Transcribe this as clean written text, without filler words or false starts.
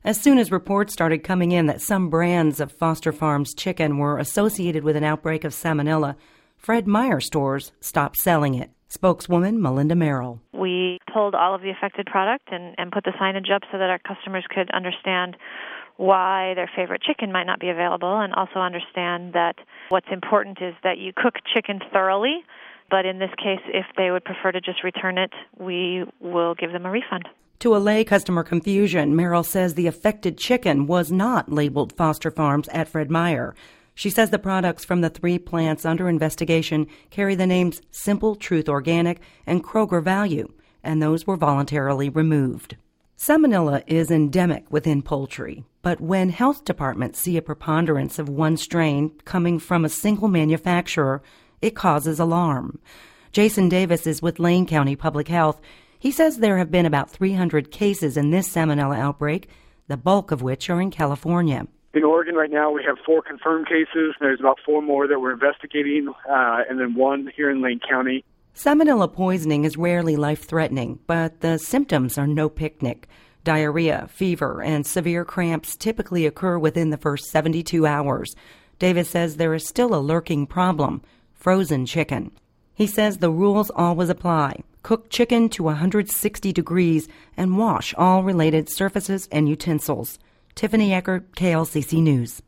As soon as reports started coming in that some brands of Foster Farms chicken were associated with an outbreak of Salmonella, Fred Meyer stores stopped selling it. Spokeswoman Melinda Merrill. We pulled all of the affected product and put the signage up so that our customers could understand why their favorite chicken might not be available, and also understand that what's important is that you cook chicken thoroughly. But in this case, if they would prefer to just return it, we will give them a refund. To allay customer confusion, Merrill says the affected chicken was not labeled Foster Farms at Fred Meyer. She says the products from the 3 plants under investigation carry the names Simple Truth Organic and Kroger Value, and those were voluntarily removed. Salmonella is endemic within poultry, but when health departments see a preponderance of one strain coming from a single manufacturer, it causes alarm. Jason Davis is with Lane County Public Health. He says there have been about 300 cases in this Salmonella outbreak, the bulk of which are in California. In Oregon right now, we have 4 confirmed cases. There's about 4 more that we're investigating, and then 1 here in Lane County. Salmonella poisoning is rarely life-threatening, but the symptoms are no picnic. Diarrhea, fever, and severe cramps typically occur within the first 72 hours. Davis says there is still a lurking problem: frozen chicken. He says the rules always apply. Cook chicken to 160 degrees and wash all related surfaces and utensils. Tiffany Eckert, KLCC News.